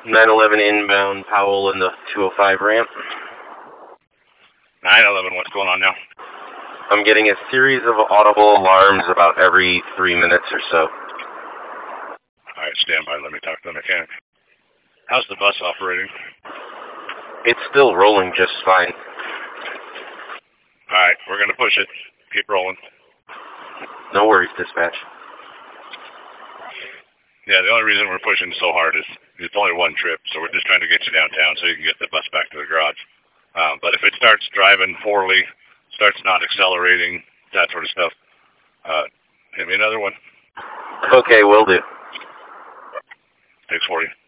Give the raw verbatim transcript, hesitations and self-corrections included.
nine eleven inbound, Powell in the two oh five ramp. nine eleven, what's going on now? I'm getting a series of audible alarms about every three minutes or so. All right, stand by. Let me talk to the mechanic. How's the bus operating? It's still rolling just fine. All right, we're going to push it. Keep rolling. No worries, dispatch. Yeah, the only reason we're pushing so hard is it's only one trip, so we're just trying to get you downtown so you can get the bus back to the garage. Um, but if it starts driving poorly, starts not accelerating, that sort of stuff, uh, hit me another one. Okay, will do. six forty.